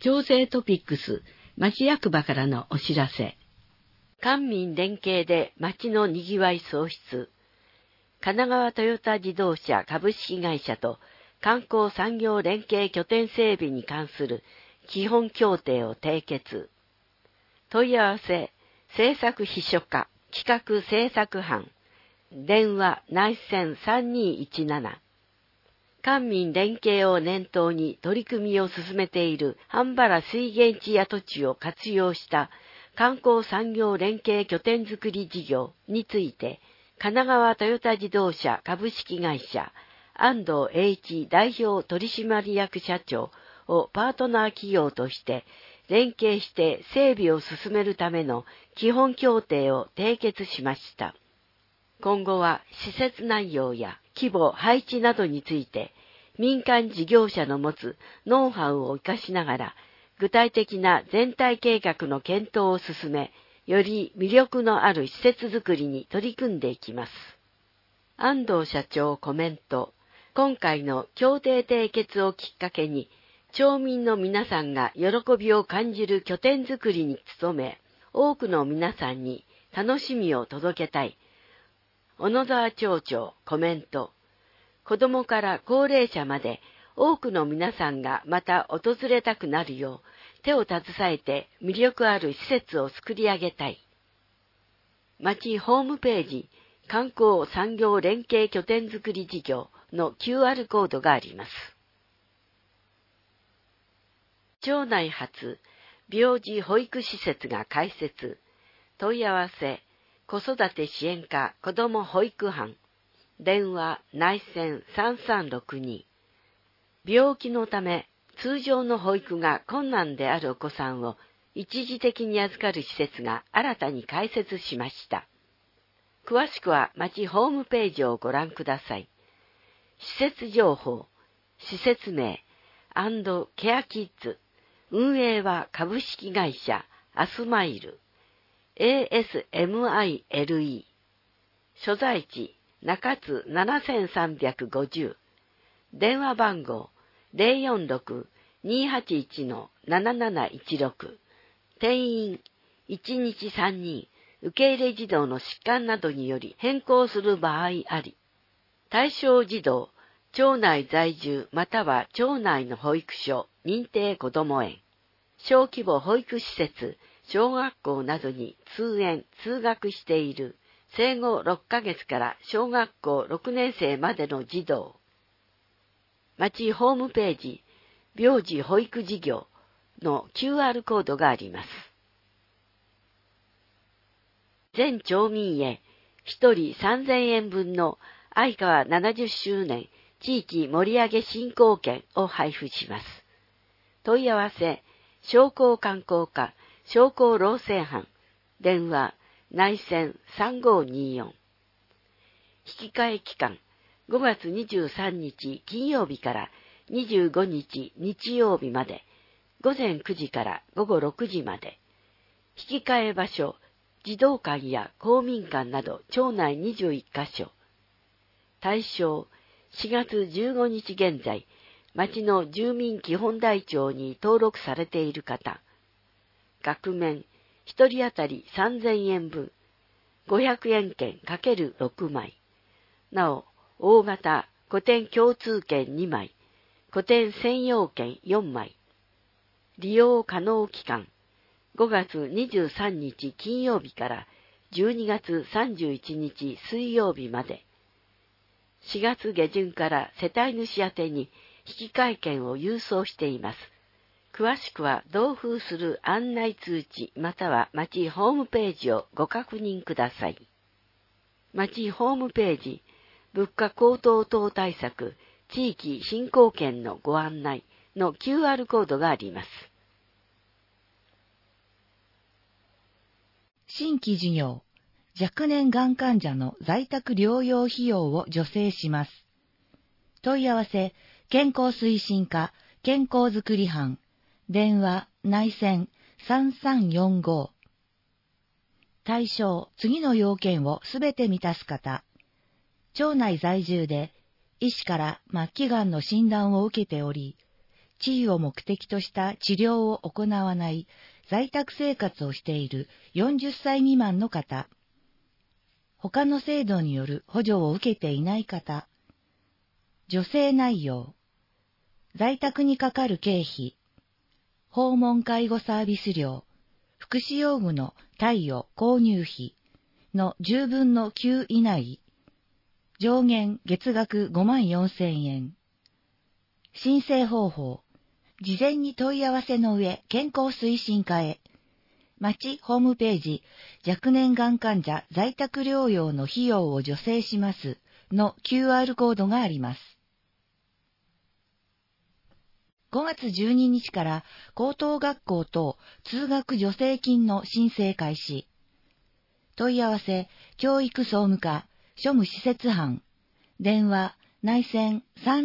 調整トピックス、町役場からのお知らせ。官民連携で町のにぎわい創出。神奈川トヨタ自動車株式会社と観光産業連携拠点整備に関する基本協定を締結。問い合わせ、政策秘書課、企画政策班、電話内線3217。官民連携を念頭に取り組みを進めている半原水源地跡地を活用した観光産業連携拠点づくり事業について、神奈川トヨタ自動車株式会社安藤栄一代表取締役社長をパートナー企業として連携して整備を進めるための基本協定を締結しました。今後は施設内容や規模、配置などについて民間事業者の持つノウハウを活かしながら具体的な全体計画の検討を進め、より魅力のある施設づくりに取り組んでいきます。安藤社長コメント。今回の協定締結をきっかけに、町民の皆さんが喜びを感じる拠点づくりに努め、多くの皆さんに楽しみを届けたい。小野沢町長コメント。子供から高齢者まで多くの皆さんがまた訪れたくなるよう手を携えて魅力ある施設を作り上げたい。町ホームページ観光産業連携拠点づくり事業の QR コードがあります。町内初病児保育施設が開設。問い合わせ子育て支援課子ども保育班。電話内線3362。病気のため通常の保育が困難であるお子さんを一時的に預かる施設が新たに開設しました。詳しくは町ホームページをご覧ください。施設情報、施設名&ケアキッズ。運営は株式会社アスマイル。ASMILE。所在地中津7350。電話番号046-281-7716。定員1日3人。受け入れ児童の疾患などにより変更する場合あり。対象児童、町内在住または町内の保育所、認定こども園、小規模保育施設、小学校などに通園・通学している生後6ヶ月から小学校6年生までの児童。町ホームページ、病児保育事業の QR コードがあります。全町民へ1人3000円分の愛川70周年地域盛り上げ振興券を配布します。問い合わせ、商工観光課、商工労政班、電話、内線3524。引き換え期間、5月23日金曜日から25日日曜日まで、午前9時から午後6時まで。引き換え場所、児童館や公民館など町内21カ所。対象、4月15日現在、町の住民基本台帳に登録されている方。額面、1人当たり3000円分、500円券×6枚。なお、大型、古典共通券2枚、古典専用券4枚。利用可能期間、5月23日金曜日から12月31日水曜日まで。4月下旬から世帯主宛てに引換券を郵送しています。詳しくは同封する案内通知または町ホームページをご確認ください。町ホームページ、物価高騰等対策地域振興券のご案内の QR コードがあります。 新規事業、若年がん患者の在宅療養費用を助成します。問い合わせ、健康推進課、健康づくり班、電話、内線3345。対象、次の要件をすべて満たす方。町内在住で、医師から末期がんの診断を受けており、 地位を目的とした治療を行わない在宅生活をしている40歳未満の方、他の制度による補助を受けていない方、助成内容、在宅にかかる経費、訪問介護サービス料、福祉用具の貸与購入費の10分の9以内、上限月額54,000円。申請方法、事前に問い合わせの上、健康推進課へ。町ホームページ、若年がん患者在宅療養の費用を助成しますの QR コードがあります。5月12日から高等学校等通学助成金の申請開始。問い合わせ、教育総務課、庶務施設班、電話、内線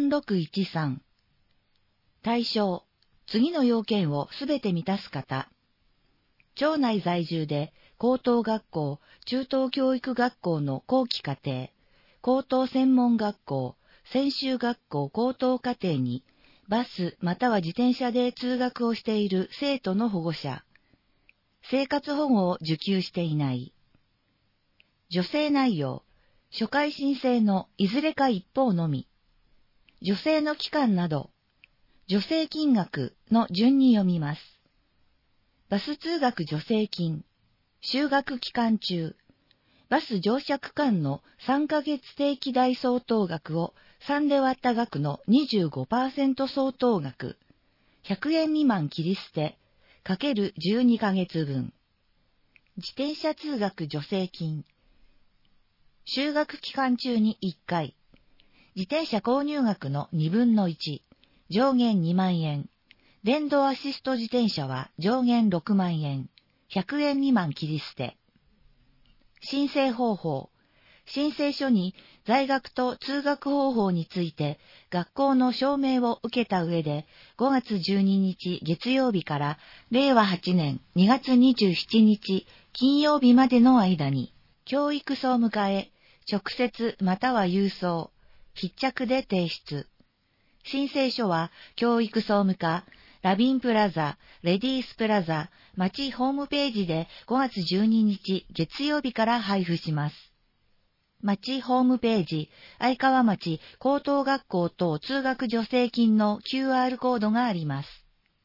3613。対象、次の要件をすべて満たす方。町内在住で高等学校、中等教育学校の後期課程、高等専門学校、専修学校高等課程にバスまたは自転車で通学をしている生徒の保護者。生活保護を受給していない。助成内容、初回申請のいずれか一方のみ。助成の期間など、助成金額の順に読みます。バス通学助成金、就学期間中、バス乗車区間の3ヶ月定期代相当額を3で割った額の 25% 相当額、100円未満切り捨て、かける12ヶ月分。自転車通学助成金、就学期間中に1回、自転車購入額の2分の1、上限2万円。電動アシスト自転車は上限6万円。100円未満切り捨て。申請方法。申請書に在学と通学方法について学校の証明を受けた上で5月12日月曜日から令和8年2月27日金曜日までの間に教育総務課へ直接または郵送、必着で提出。申請書は教育総務課、ラビンプラザ、レディースプラザ、町ホームページで5月12日月曜日から配布します。町ホームページ、相川町高等学校等通学助成金の QR コードがあります。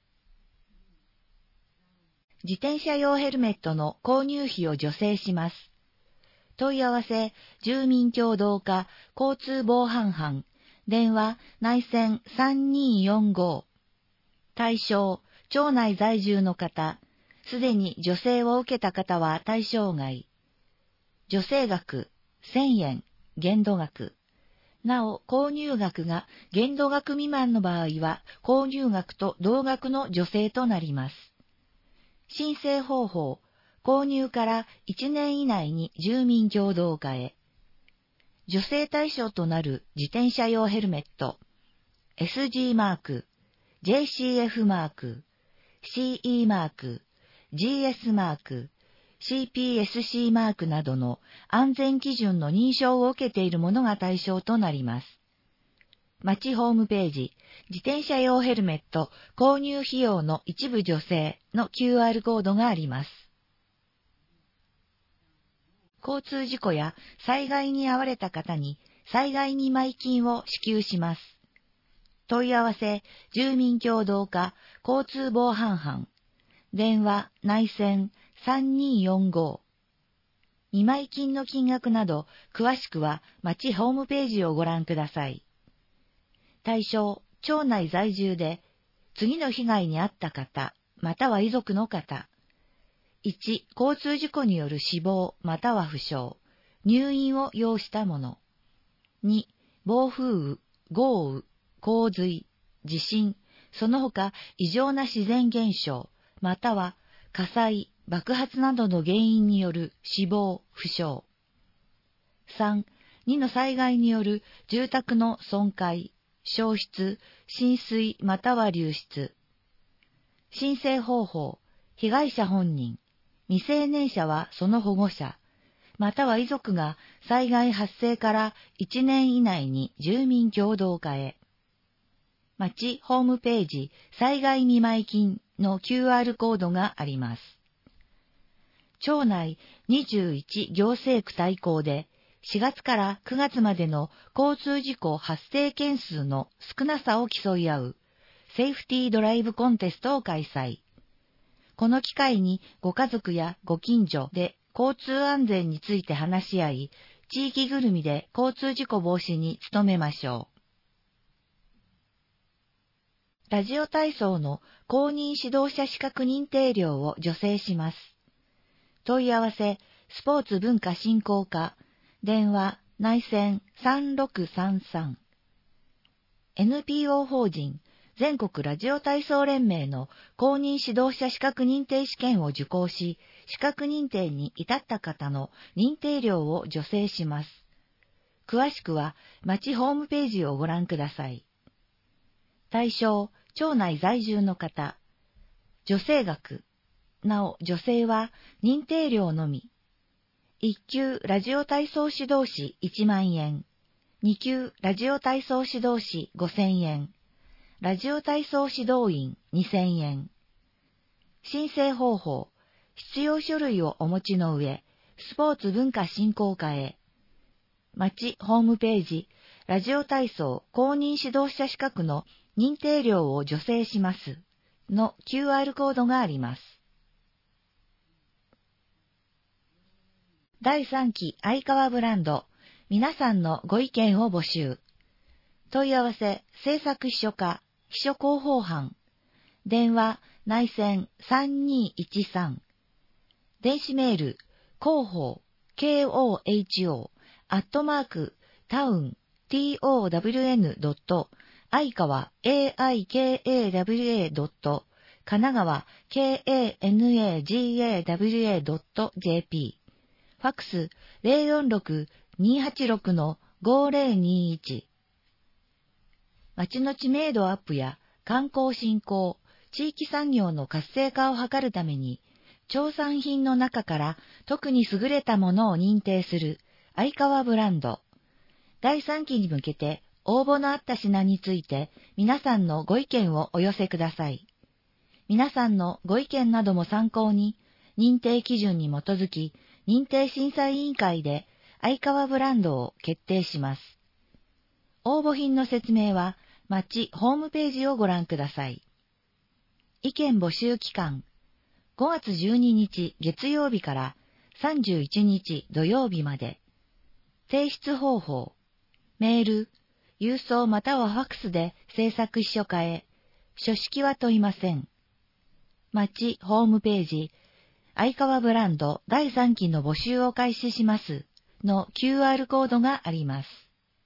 自転車用ヘルメットの購入費を助成します。問い合わせ、住民協同課、交通防犯班、電話、内線3245。対象、町内在住の方、すでに助成を受けた方は対象外。助成額、1000円、限度額。なお、購入額が限度額未満の場合は、購入額と同額の助成となります。申請方法、購入から1年以内に住民協同課へ。助成対象となる自転車用ヘルメット、SG マーク、JCF マーク、CE マーク、GS マーク、CPSC マークなどの安全基準の認証を受けているものが対象となります。町ホームページ、自転車用ヘルメット購入費用の一部助成の QR コードがあります。交通事故や災害に遭われた方に災害見舞金を支給します。問い合わせ、住民協同課、交通防犯班、電話、内線3245。見舞金の金額など、詳しくは町ホームページをご覧ください。対象、町内在住で、次の被害に遭った方、または遺族の方。1、交通事故による死亡または負傷、入院を要したもの。2、暴風雨、豪雨、洪水、地震、その他異常な自然現象、または火災、爆発などの原因による死亡、負傷。3、2の災害による住宅の損壊、焼失、浸水または流出。申請方法、被害者本人、未成年者はその保護者、または遺族が災害発生から1年以内に住民協同課へ。 町ホームページ災害見舞金の QR コードがあります。町内21行政区対抗で4月から9月までの交通事故発生件数の少なさを競い合うセーフティードライブコンテストを開催。この機会にご家族やご近所で交通安全について話し合い、地域ぐるみで交通事故防止に努めましょう。ラジオ体操の公認指導者資格認定料を助成します。問い合わせ、スポーツ文化振興課、電話、内線3633。NPO 法人、全国ラジオ体操連盟の公認指導者資格認定試験を受講し、資格認定に至った方の認定料を助成します。詳しくは、町ホームページをご覧ください。対象、町内在住の方。助成額。なお、助成は認定料のみ。1級ラジオ体操指導士1万円。2級ラジオ体操指導士5000円。ラジオ体操指導員2000円。申請方法。必要書類をお持ちの上、スポーツ文化振興課へ。町ホームページ、ラジオ体操公認指導者資格の認定料を助成しますの QR コードがあります。第3期相川ブランド、皆さんのご意見を募集。問い合わせ、制作秘書課、秘書広報班。電話、内線3213。電子メール、広報、KOHO、town、town.相川、aikawa.、神奈川、kanagawa.jp。ファックス 046-286-5021。町の知名度アップや観光振興、地域産業の活性化を図るために、町産品の中から特に優れたものを認定する相川ブランド。第3期に向けて応募のあった品について皆さんのご意見をお寄せください。皆さんのご意見なども参考に、認定基準に基づき、認定審査委員会で相川ブランドを決定します。応募品の説明は、町ホームページをご覧ください。意見募集期間、5月12日月曜日から31日土曜日まで。提出方法、メール、郵送またはファックスで制作秘書課へ。書式は問いません。町ホームページ、相川ブランド第3期の募集を開始しますの QR コードがあります。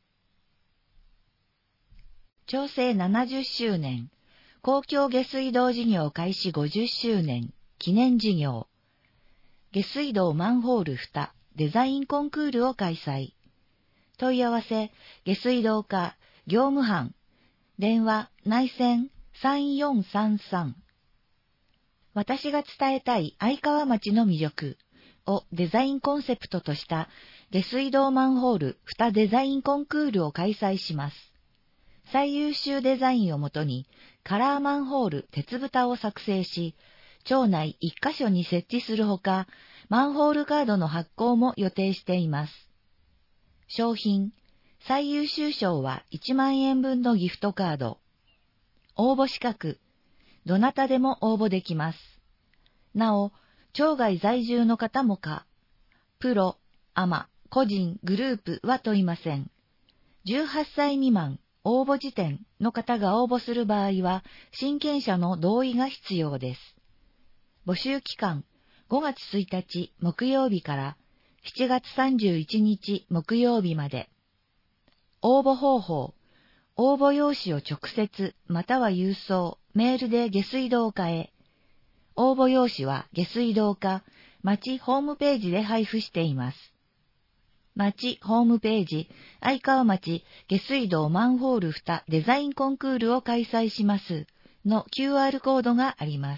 町政70周年、公共下水道事業開始50周年記念事業、下水道マンホール蓋デザインコンクールを開催。問い合わせ、下水道課業務班、電話内線3433。私が伝えたい相川町の魅力をデザインコンセプトとした下水道マンホール蓋デザインコンクールを開催します。最優秀デザインをもとにカラーマンホール鉄蓋を作成し、町内1カ所に設置するほか、マンホールカードの発行も予定しています。商品、最優秀賞は1万円分のギフトカード。応募資格、どなたでも応募できます。なお、町外在住の方もか、プロ、アマ、個人、グループは問いません。18歳未満、応募時点の方が応募する場合は、親権者の同意が必要です。募集期間、5月1日木曜日から7月31日木曜日まで。応募方法、応募用紙を直接または郵送、メールで下水道課へ。応募用紙は下水道課、町ホームページで配布しています。町ホームページ、相川町下水道マンホール蓋デザインコンクールを開催しますの QR コードがあります。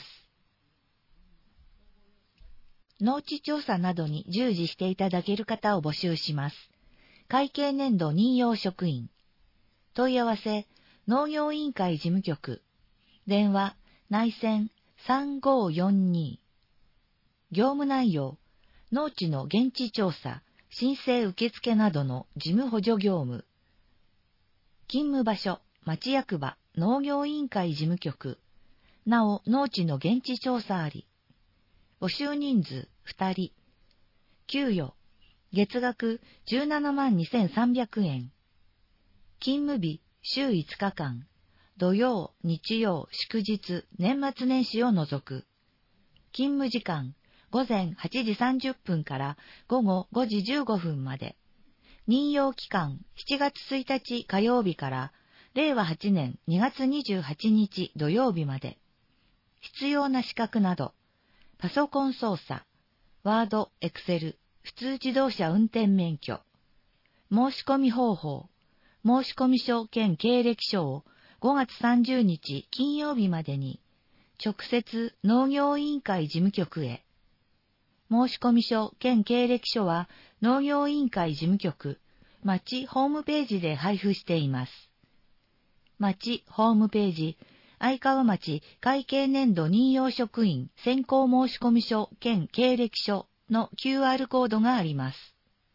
農地調査などに従事していただける方を募集します。会計年度任用職員。問い合わせ、 農業委員会事務局、電話内線3542。業務内容、農地の現地調査、申請受付などの事務補助業務。勤務場所、町役場、農業委員会事務局。なお、農地の現地調査あり。募集人数2人。給与、月額172,300円。勤務日、週5日間。土曜、日曜、祝日、年末年始を除く。勤務時間、午前8時30分から午後5時15分まで。任用期間、7月1日火曜日から令和8年2月28日土曜日まで。必要な資格など、パソコン操作、ワード、エクセル、普通自動車運転免許。申し込み方法、申込書兼経歴書を5月30日金曜日までに、直接農業委員会事務局へ。申込書兼経歴書は農業委員会事務局、町ホームページで配布しています。町ホームページ、相川町会計年度任用職員選考申込書兼経歴書の QR コードがあります。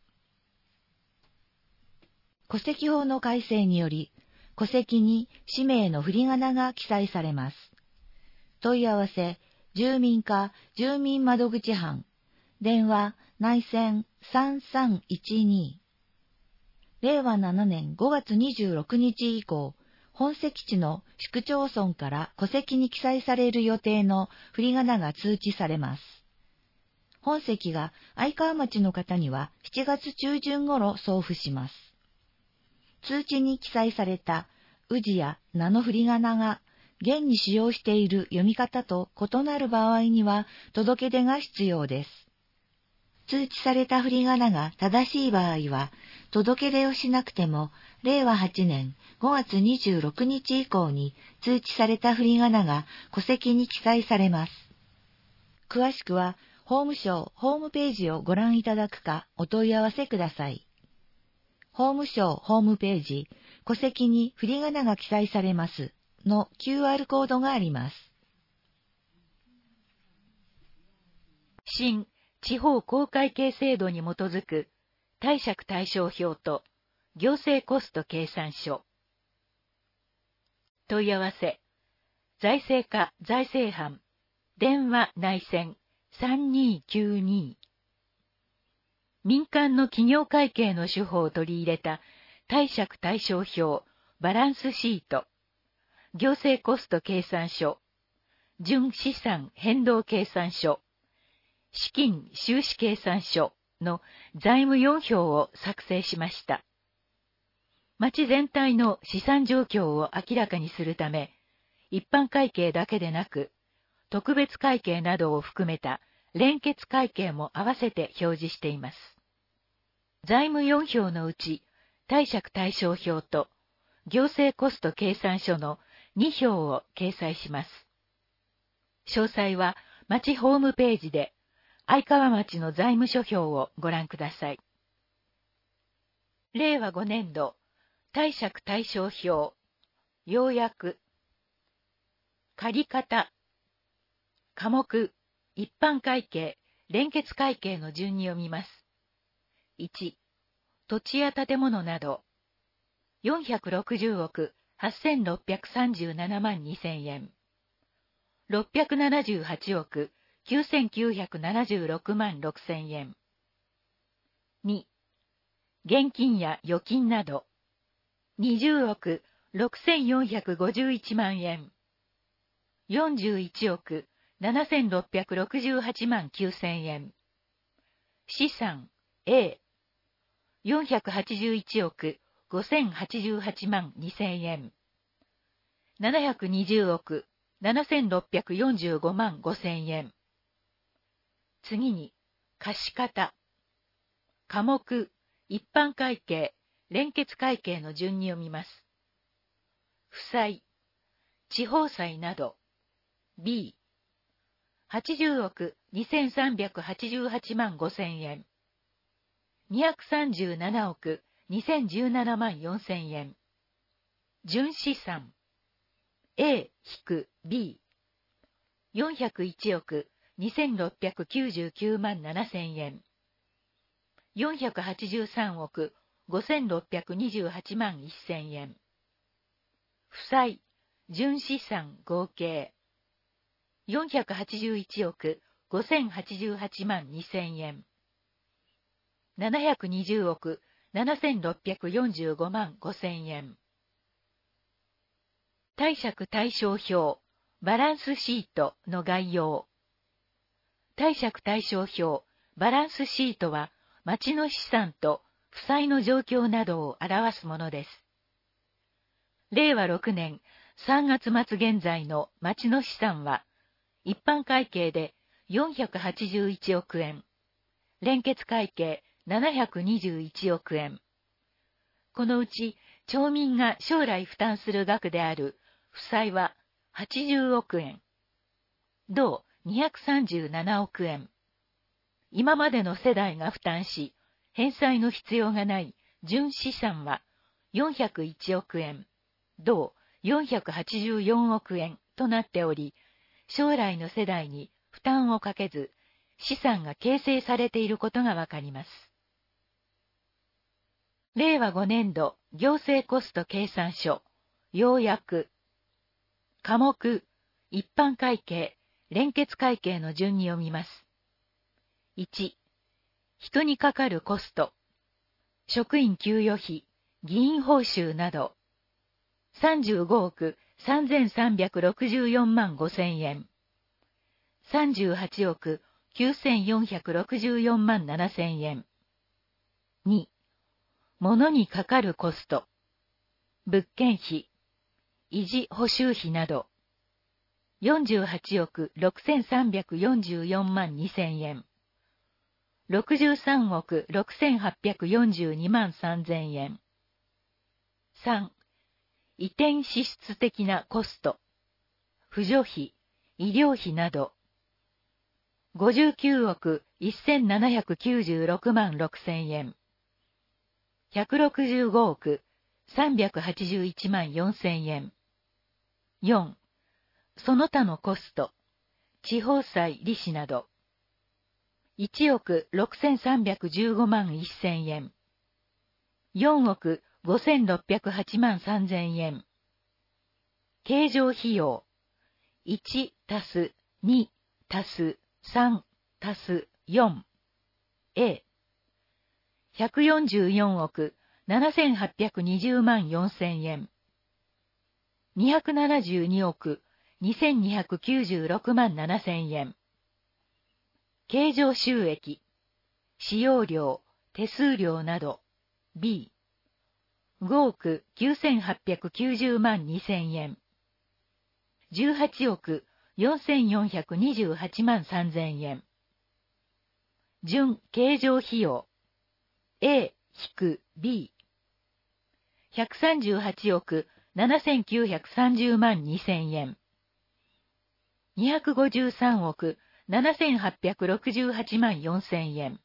戸籍法の改正により、戸籍に氏名の振り仮名が記載されます。問い合わせ、住民課住民窓口班、電話内線3312。令和7年5月26日以降、本籍地の市区町村から戸籍に記載される予定の振り仮名が通知されます。本籍が相川町の方には7月中旬頃送付します。通知に記載された氏や名の振り仮名が現に使用している読み方と異なる場合には届け出が必要です。通知された振り仮名が正しい場合は、届け出をしなくても、令和8年5月26日以降に通知された振り仮名が戸籍に記載されます。詳しくは、法務省ホームページをご覧いただくかお問い合わせください。法務省ホームページ、戸籍に振り仮名が記載されますの QR コードがあります。 新地方公会計制度に基づく貸借対照表と行政コスト計算書。問い合わせ、財政課財政班、電話内線3292。民間の企業会計の手法を取り入れた貸借対照表、バランスシート、行政コスト計算書、純資産変動計算書、資金収支計算書の財務4表を作成しました。町全体の資産状況を明らかにするため、一般会計だけでなく、特別会計などを含めた連結会計も合わせて表示しています。財務4表のうち、貸借対照表と行政コスト計算書の2表を掲載します。詳細は町ホームページで、相川町の財務諸表をご覧ください。令和5年度、貸借対照表、要約、借方、科目、一般会計、連結会計の順に読みます。1、土地や建物など、460億8637万2000円。678億9976万6000円。2、現金や預金など、20億6451万円。41億7668万9000円。資産 A、481億5088万2000円。720億7645万5000円。次に、貸方。科目、一般会計、連結会計の順に読みます。負債、地方債など、B、80億2388万5000円。237億2017万4000円。 純資産 A-B 401億2699万7000円。483億5628万1000円。負債、純資産合計。481億5088万2000円。720億7645万5000円。貸借対照表、バランスシートの概要。貸借対照表、バランスシートは、町の資産と負債の状況などを表すものです。令和6年3月末現在の町の資産は、一般会計で481億円、連結会計721億円。このうち、町民が将来負担する額である負債は80億円、同237億円。今までの世代が負担し、返済の必要がない純資産は401億円、同484億円となっており、将来の世代に負担をかけず、資産が形成されていることがわかります。令和5年度行政コスト計算書、要約。科目、一般会計、連結会計の順に読みます。1、人にかかるコスト。職員給与費、議員報酬など。35億3364万5000円。38億9464万7000円。2、物にかかるコスト。物件費、維持補修費など。48億6344万2000円。63億6842万3000円。3、移転支出的なコスト。扶助費、医療費など。59億1796万6000円。165億381万4000円。4、その他のコスト。地方債利子など。1億6315万1000円。4億5608万3000円。計上費用。1たす2たす3たす4。A。144億7820万4000円。272億2296万7000円。計上収益、使用料、手数料など。B。5億9890万2000円。18億4428万3000円。準計上費用。A-B。138億7930万2000円。253億7868万4000円。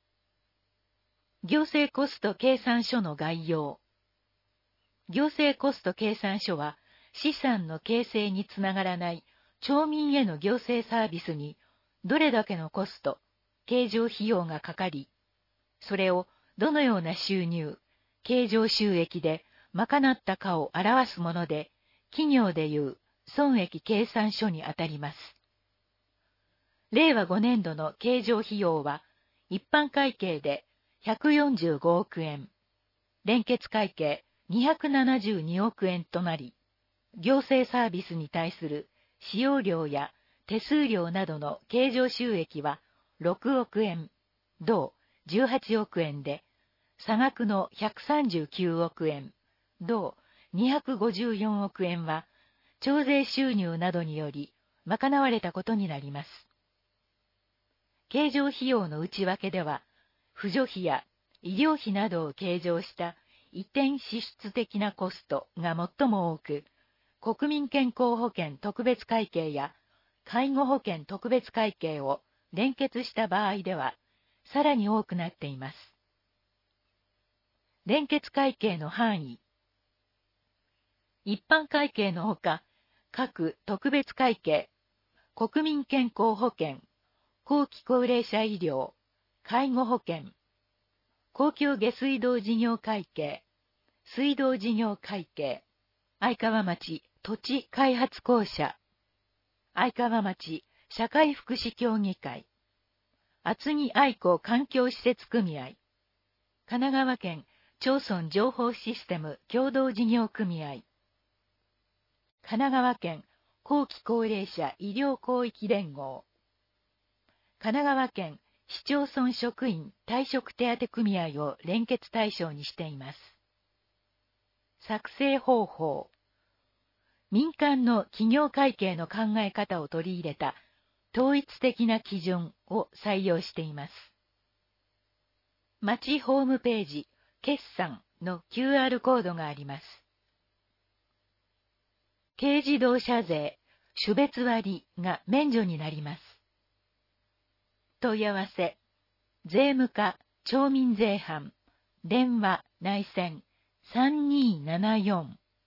行政コスト計算書の概要。行政コスト計算書は、資産の形成につながらない町民への行政サービスに、どれだけのコスト、計上費用がかかり、それをどのような収入、計上収益で賄ったかを表すもので、企業でいう損益計算書にあたります。令和5年度の計上費用は、一般会計で145億円、連結会計272億円となり、行政サービスに対する使用料や手数料などの計上収益は6億円、同18億円で、差額の139億円、同254億円は、徴税収入などにより賄われたことになります。計上費用の内訳では、扶助費や医療費などを計上した移転支出的なコストが最も多く、国民健康保険特別会計や介護保険特別会計を連結した場合では、さらに多くなっています。連結会計の範囲。 一般会計のほか、各特別会計、国民健康保険、後期高齢者医療、介護保険、公共下水道事業会計、水道事業会計、愛川町土地開発公社、愛川町社会福祉協議会、厚木愛子環境施設組合、神奈川県町村情報システム共同事業組合、神奈川県後期高齢者医療広域連合、神奈川県市町村職員退職手当組合を連結対象にしています。作成方法。民間の企業会計の考え方を取り入れた統一的な基準を採用しています。町ホームページ、決算の QR コードがあります。軽自動車税、種別割が免除になります。問い合わせ、税務課、町民税班、電話、内線、3274。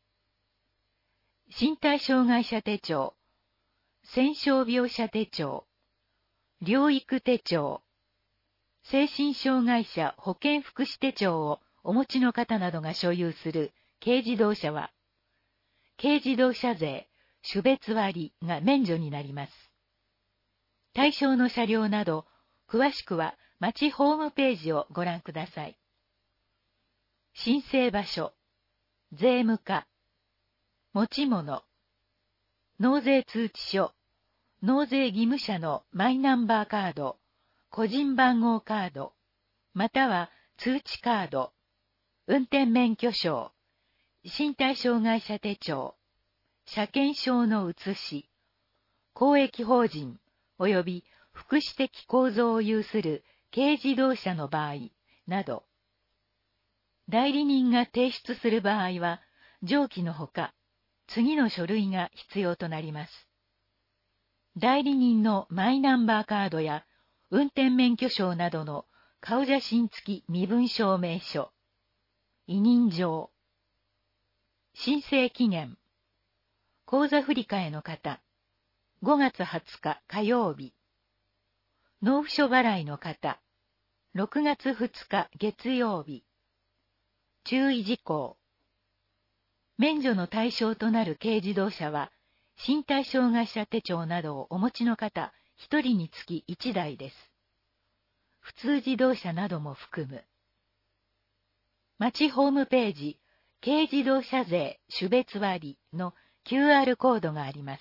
身体障害者手帳、戦傷病者手帳、療育手帳、精神障害者保健福祉手帳をお持ちの方などが所有する軽自動車は、軽自動車税、種別割が免除になります。対象の車両など、詳しくは町ホームページをご覧ください。申請場所、税務課、持ち物、納税通知書、納税義務者のマイナンバーカード、個人番号カード、または通知カード、運転免許証、身体障害者手帳、車検証の写し、公益法人及び福祉的構造を有する軽自動車の場合など、代理人が提出する場合は、上記のほか、次の書類が必要となります。代理人のマイナンバーカードや運転免許証などの顔写真付き身分証明書、委任状、申請期限、口座振替の方、5月20日火曜日、納付書払いの方、6月2日月曜日、注意事項。免除の対象となる軽自動車は、身体障害者手帳などをお持ちの方1人につき1台です。普通自動車なども含む。町ホームページ、軽自動車税種別割の QR コードがあります。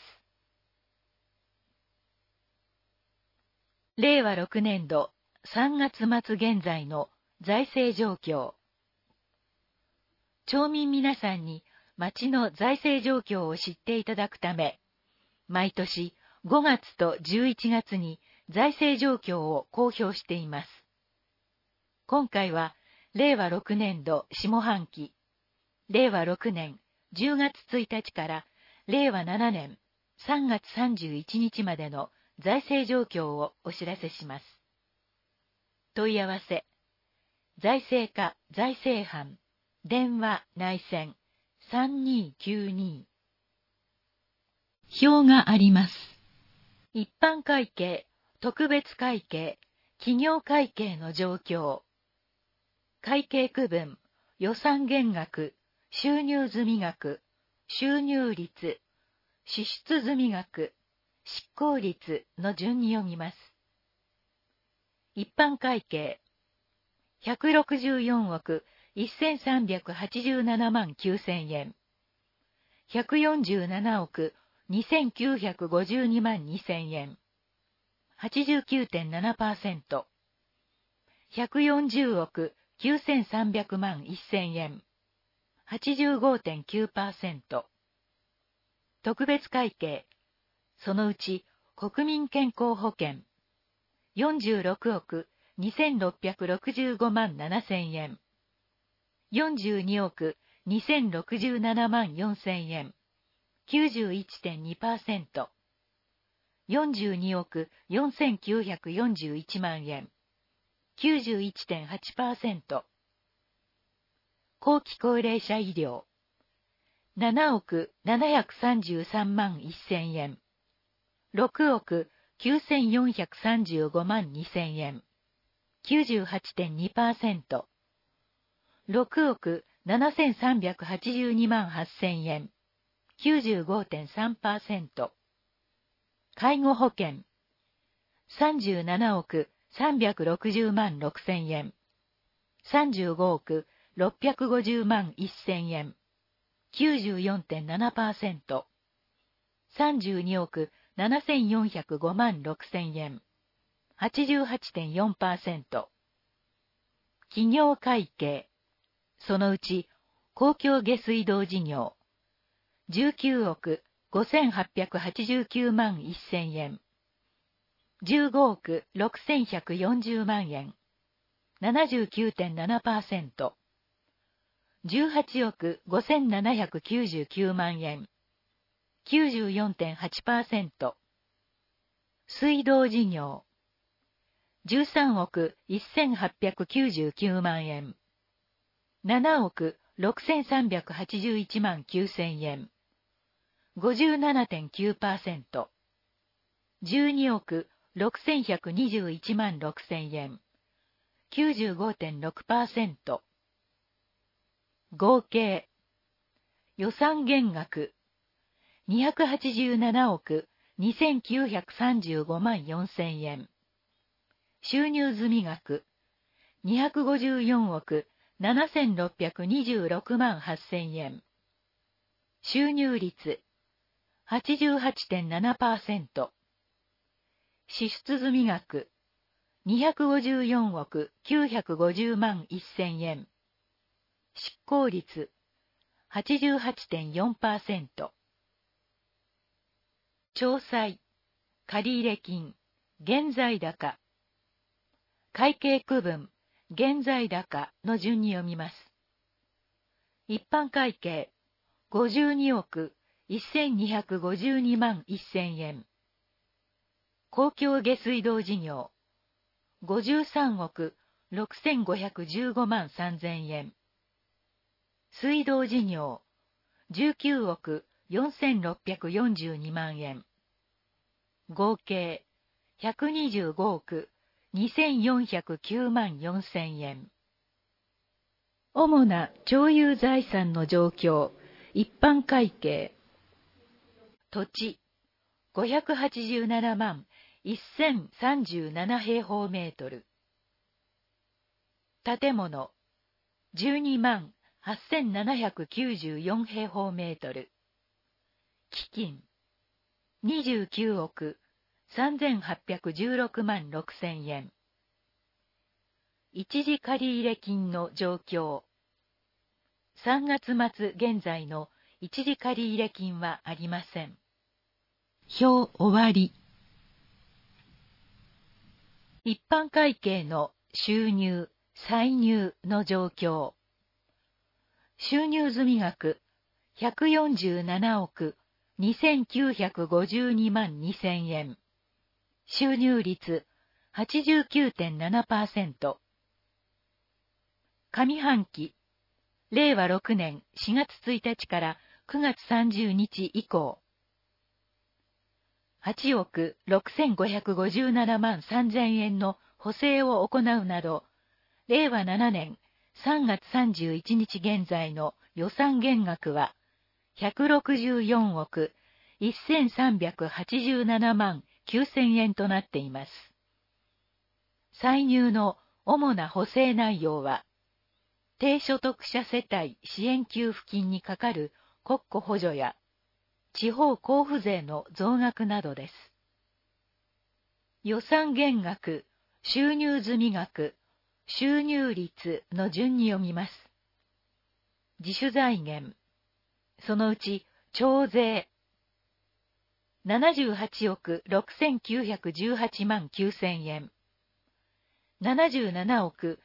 令和6年度3月末現在の財政状況。町民皆さんに町の財政状況を知っていただくため、毎年5月と11月に財政状況を公表しています。今回は令和6年度下半期、令和6年10月1日から令和7年3月31日までの財政状況をお知らせします。問い合わせ、財政課財政班、電話内線3292。表があります。一般会計、特別会計、企業会計の状況。会計区分、予算減額、収入済額、収入率、支出済額、執行率の順に読みます。一般会計、164億1387万9000円。147億2952万2000円。89.7%。140億9300万1000円。85.9%。特別会計、そのうち国民健康保険、46億2665万7000円。42億2067万4000円。91.2%。42億4941万円。91.8%。後期高齢者医療。 7億733万1000円。6億9435万2000円。98.2%。6億7382万8000円。95.3%。介護保険。37億360万6000円。35億650万1000円。94.7%。32億7405万6000円。88.4%。企業会計。そのうち、公共下水道事業。19億5889万1000円。15億6140万円。79.7%。18億5799万円。94.8%。水道事業。13億1899万円。7億6381万9000円。57.9%。12億6121万6000円。95.6%。合計。予算減額。287億2935万4000円。収入済額。254億7626万8000円。収入率。88.7%。支出済額。254億950万1000円。執行率。88.4%。帳債、借入金、現在高。会計区分、現在高の順に読みます。一般会計、52億1252万1000円。公共下水道事業、53億6515万3000円。水道事業、19億4642万円。合計、125億2409万4000円。主な徴有財産の状況、一般会計。土地、587万1037平方メートル。建物、12万8794平方メートル。基金、29億3816万6000円。一時借入金の状況。3月末現在の一時借入金はありません。表終わり。一般会計の収入、歳入の状況。収入済額、147億2952万2000円。収入率、89.7%。上半期、令和6年4月1日から9月30日以降。8億6557万3000円の補正を行うなど、令和7年3月31日現在の予算減額は、164億1387万9000円となっています。歳入の主な補正内容は、低所得者世帯支援給付金にかかる国庫補助や、地方交付税の増額などです。予算減額、収入済額、収入率の順に読みます。自主財源、そのうち徴税、78億6918万9000円。77億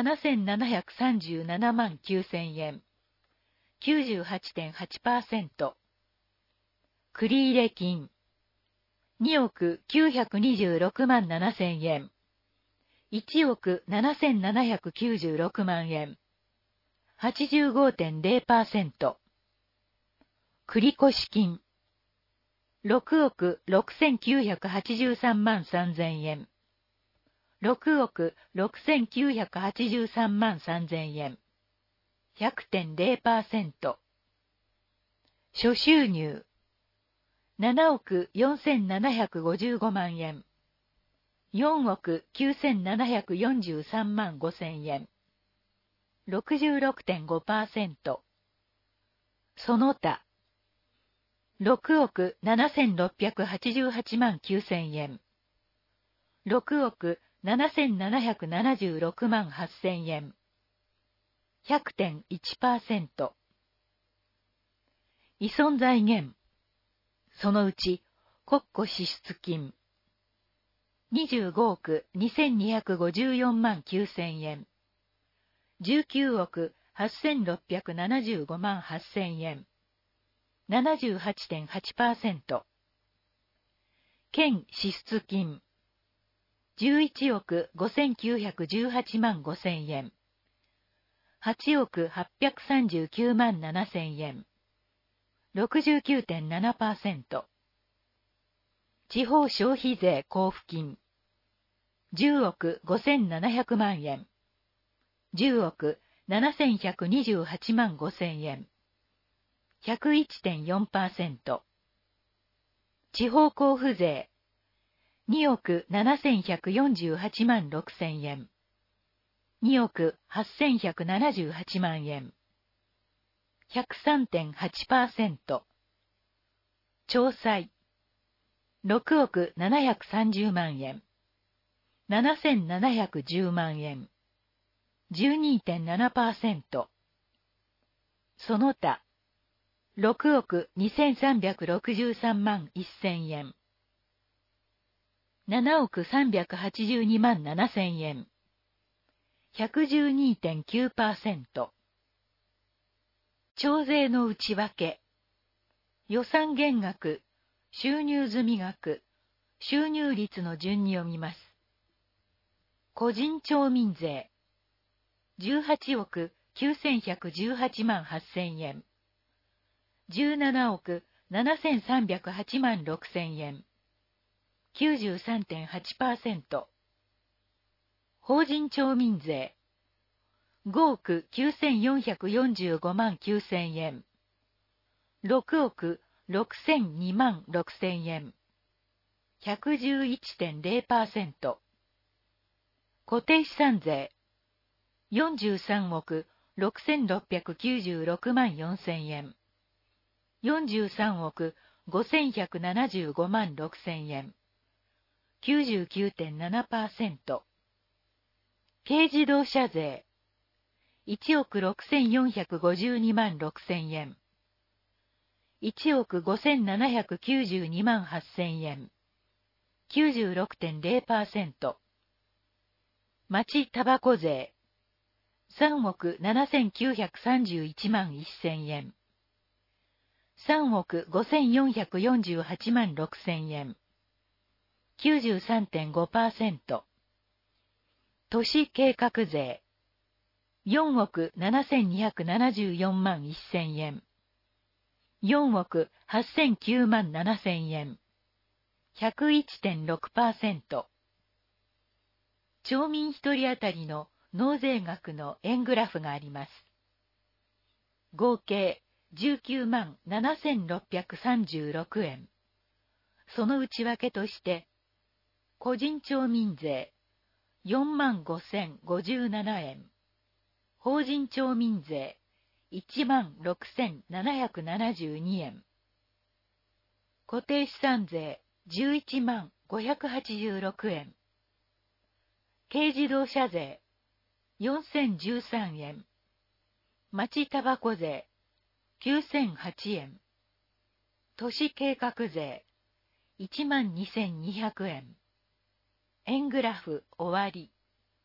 7737万9000円。98.8%。繰入金。2億926万7000円。1億7796万円。85.0%。 繰越金、6億6983万3000円。6億6983万3000円。100.0%。諸収入、7億4755万円。4億9743万5000円。66.5%。その他、6億7688万9000円。6億7776万8000円。100.1%。依存財源。そのうち、国庫支出金。25億2254万9000円。19億8675万8000円。78.8%。県支出金。11億5918万5000円。8億839万7000円。69.7%。地方消費税交付金。10億5700万円。10億7128万5000円。101.4%。地方交付税。2億7148万6000円。2億8178万円。103.8%。徴歳。6億730万円。7710万円。12.7%。その他、6億2363万1000円。7億382万7000円。112.9%。徴税の内訳。予算減額、収入済額、収入率の順に読みます。個人町民税。18億9118万8000円。17億7308万6000円。93.8%。法人町民税。5億9445万9000円。6億6002万6000円。111.0%。固定資産税。43億6696万4000円。43億5175万6000円。99.7%。軽自動車税。1億6452万6000円。1億5792万8000円。96.0%。町タバコ税。3億7931万1000円。3億5448万6000円。93.5%。都市計画税。4億7274万1000円。4億8009万7000円。101.6%。町民一人当たりの納税額の円グラフがあります。合計19万7636円。その内訳として、個人町民税4万5057円。法人町民税1万6772円。固定資産税11万586円。軽自動車税4013円。町タバコ税9008円。都市計画税1万2200円。円グラフ終わり。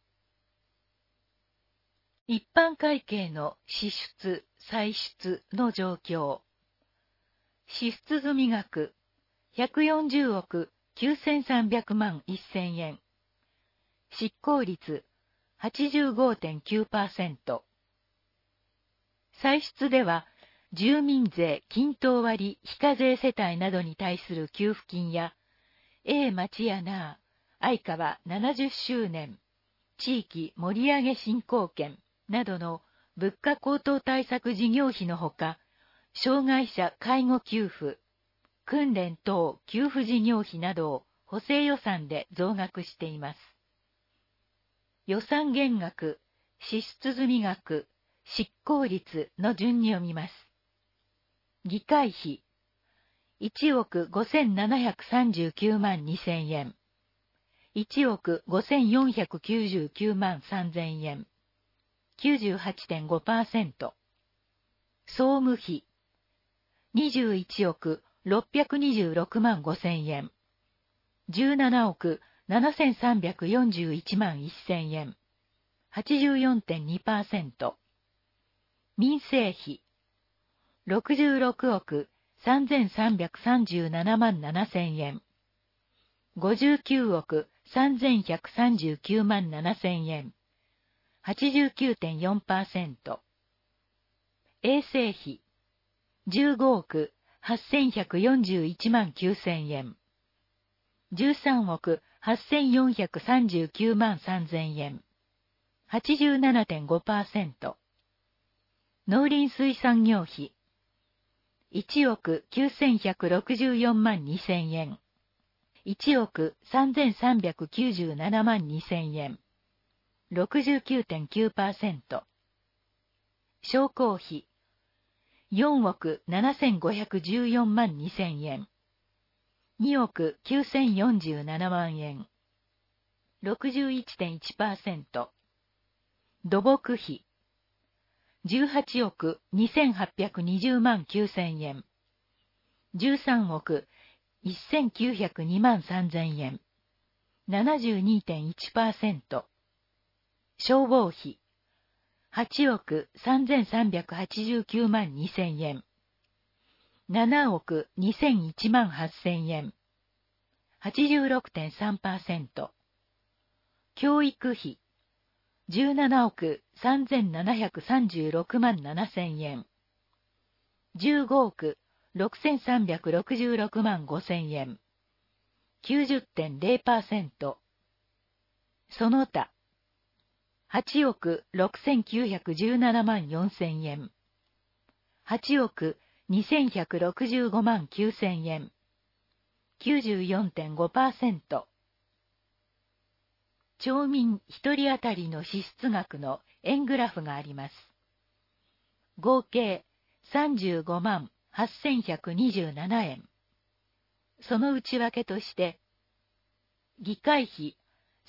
一般会計の支出・歳出の状況。支出済額140億9300万1000円。執行率 85.9%。歳出では住民税均等割非課税世帯などに対する給付金や、町やな相川70周年、地域盛上振興券などの物価高騰対策事業費のほか、障害者介護給付、訓練等給付事業費などを補正予算で増額しています。予算減額、支出済額、執行率の順に読みます。議会費、1億5739万2000円、1億5499万3000円、98.5%。総務費、21億626万5000円、17億7341万1000円、84.2%。民生費、66億3337万7000円、59億3139万7000円、89.4%。衛生費、15億8141万9000円、13億8439万3000円、87.5%。農林水産業費、1億9164万2000円、1億3397万2000円、69.9%。商工費、4億7514万2000円、2億9047万円、61.1%。土木費、18億2820万9000円、13億1902万3000円、72.1%。消防費、8億3389万2000円、7億2001万8000円、86.3%。教育費、17億3736万7000円、15億6366万5000円、90.0%。その他、8億6917万4000円、8億2165万9000円、94.5%。町民一人当たりの支出額の円グラフがあります。合計35万8127円。その内訳として、議会費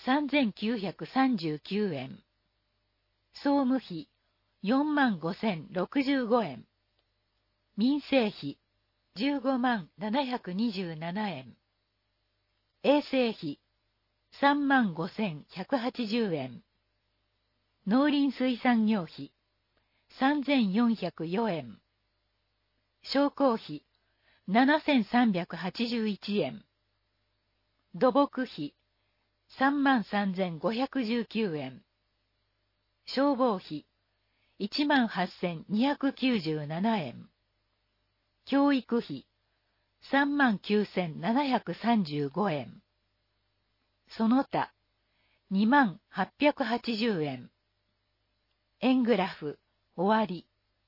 3939円、総務費4万5065円、民生費15万727円、衛生費3万5180円、農林水産業費3404円、商工費7381円、土木費3万3519円、消防費1万8297円、教育費3万9735円、その他2万880円。円グラフ終わり。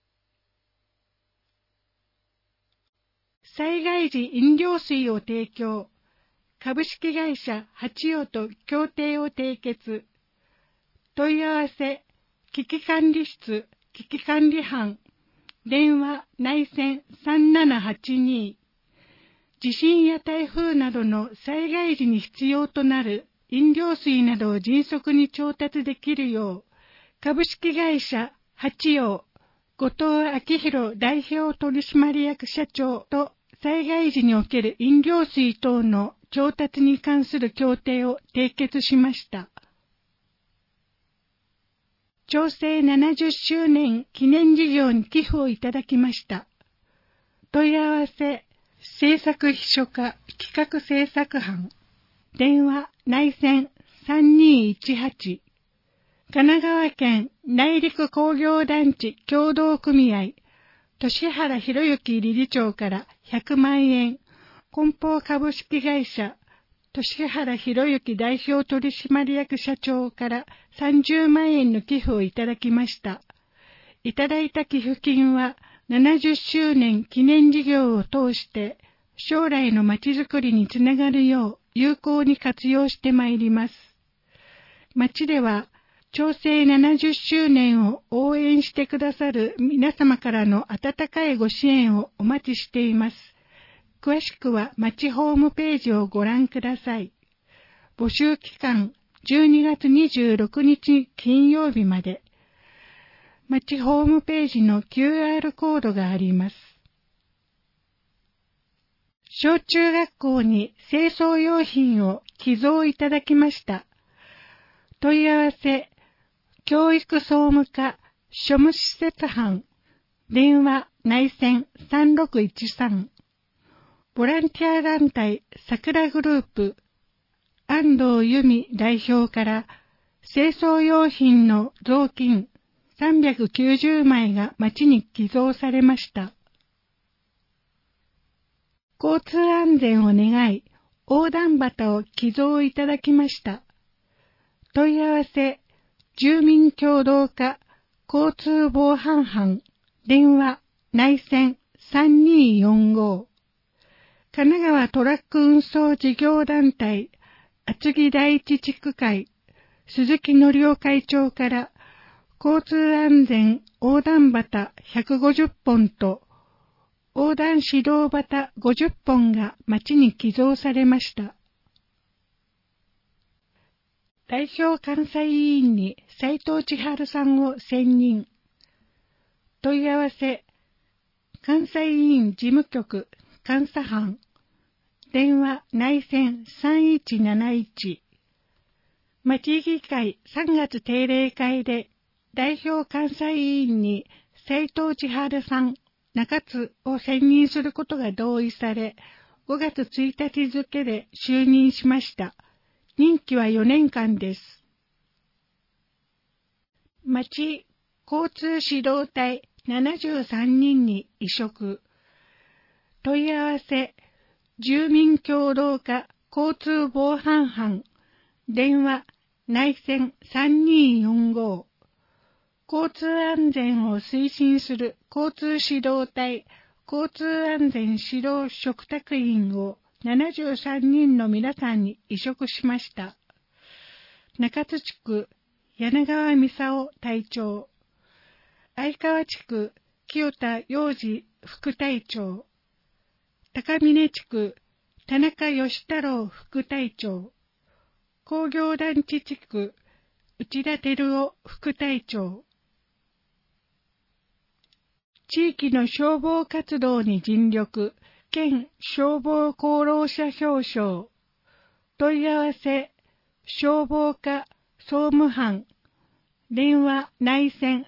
災害時飲料水を提供。株式会社八葉と協定を締結。問い合わせ、危機管理室、危機管理班。電話内線3782。地震や台風などの災害時に必要となる飲料水などを迅速に調達できるよう、株式会社八葉、後藤明弘代表取締役社長と災害時における飲料水等の調達に関する協定を締結しました。町政70周年記念事業に寄付をいただきました。問い合わせ、制作秘書課企画制作班。電話内線3218。神奈川県内陸工業団地協同組合年原博之理事長から100万円、梱包株式会社、年原博之代表取締役社長から30万円の寄付をいただきました。いただいた寄付金は70周年記念事業を通して将来のまちづくりにつながるよう有効に活用してまいります。町では長征70周年を応援してくださる皆様からの温かいご支援をお待ちしています。詳しくは町ホームページをご覧ください。募集期間12月26日金曜日まで。町ホームページの QR コードがあります。小中学校に清掃用品を寄贈いただきました。問い合わせ、教育総務課庶務施設班、電話内線3613、ボランティア団体桜グループ、安藤由美代表から清掃用品の雑巾390枚が町に寄贈されました。交通安全を願い、横断旗を寄贈いただきました。問い合わせ、住民協同課交通防犯班、電話内線3245、神奈川トラック運送事業団体厚木第一地区会鈴木則夫会長から交通安全横断旗150本と横断指導旗50本が町に寄贈されました。代表監査委員に斉藤千春さんを選任。問い合わせ、監査委員事務局監査班、電話内線3171、町議会3月定例会で代表監査委員に斉藤千春さん、中津を選任することが同意され、5月1日付で就任しました。任期は4年間です。町交通指導隊73人に委嘱。問い合わせ、住民協同課交通防犯班、電話内線3245、交通安全を推進する交通指導隊交通安全指導嘱託員を73人の皆さんに委嘱しました。中津地区柳川美沙隊長、相川地区清田洋二副隊長、高峰地区田中義太郎副隊長、工業団地地区内田照夫副隊長、地域の消防活動に尽力県消防功労者表彰。問い合わせ、消防課総務班、電話内線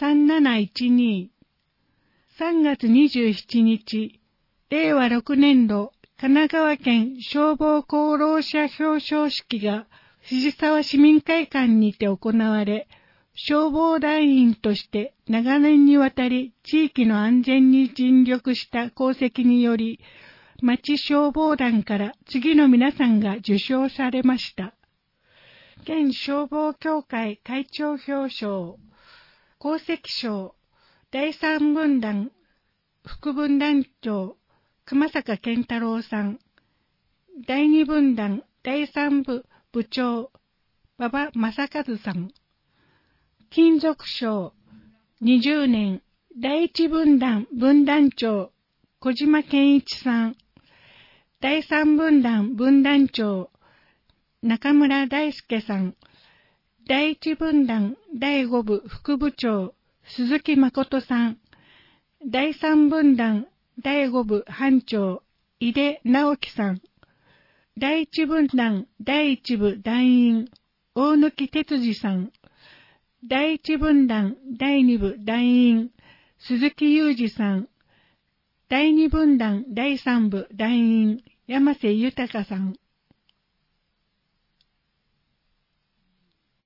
3712。3月27日、令和6年度神奈川県消防功労者表彰式が藤沢市民会館にて行われ、消防団員として長年にわたり地域の安全に尽力した功績により、町消防団から次の皆さんが受賞されました。県消防協会会長表彰、功績賞、第3分団副分団長、熊坂健太郎さん、第2分団第3部部長、馬場正和さん、金属賞、20年第1分団分団長、小島健一さん、第3分団分団長、中村大輔さん、第1分団第5部副部長、鈴木誠さん、第3分団第5部班長、井出直樹さん、第1分団第1部団員、大貫哲司さん、第1分団第2部団員、鈴木裕二さん、第2分団第3部団員、山瀬豊さん、